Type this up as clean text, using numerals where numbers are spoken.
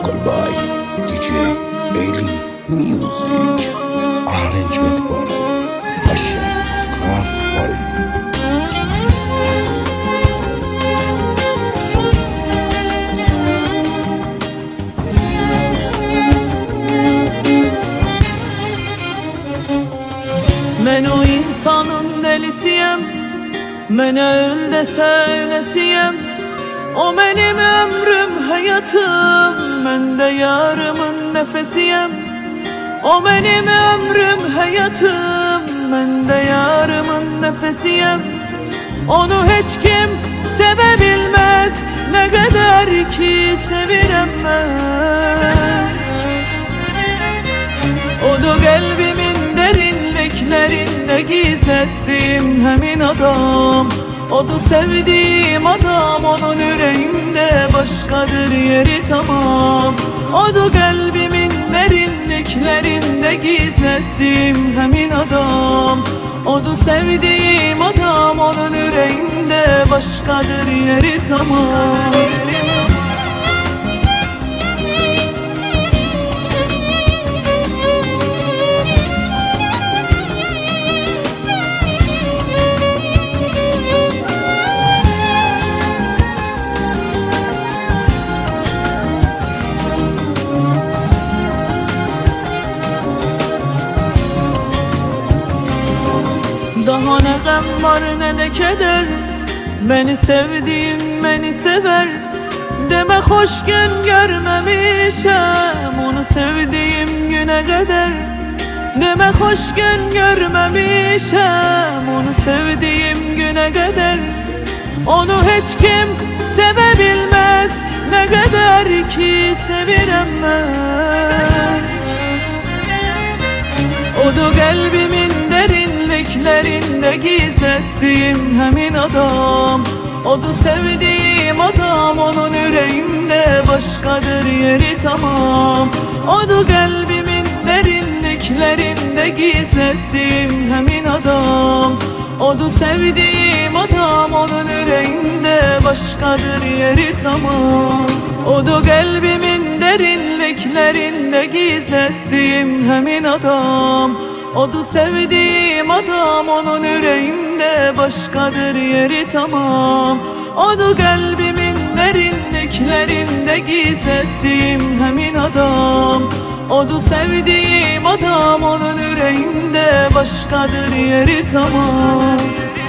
vocal by DJ Eli Music, arrangement by Hashem Rafari. Men o insanın delisiyem, mene öl dese öylesiyem. O benim ömrüm, hayatım, ben de yarımın nefesiyem. O benim ömrüm, hayatım, ben de yarımın nefesiyem. Onu hiç kim sevebilmez, ne kadar ki sevirem ben. O da kalbimin derinliklerinde gizlettiğim hemin adam. O da sevdiğim adam, onun yüreğimde başkadır yeri tamam. O da kalbimin derinliklerinde gizlettiğim hemin adam. O da sevdiğim adam, onun yüreğimde başkadır yeri tamam. Daha ne gam var ne de keder, beni sevdiğim beni sever. Demek hoş gün görmemişim, onu sevdiğim güne kadar. Demek hoş gün görmemişim, onu sevdiğim güne kadar. Onu hiç kim sevebilmez, ne kadar ki sevirem ben. O da kalbimin derinliklerinde gizlettiğim hemin adam. O da sevdiğim adam, onun yüreğimde başkadır yeri tamam. O da kalbimin derinliklerinde gizlettiğim hemin adam. O da sevdiğim adam, onun yüreğimde başkadır yeri tamam. O da kalbimin derinliklerinde gizlettiğim hemin adam. O da sevdiğim adam, onun yüreğimde başkadır yeri tamam. O da kalbimin derinliklerinde gizlettiğim hemin adam. O da sevdiğim adam, onun yüreğimde başkadır yeri tamam.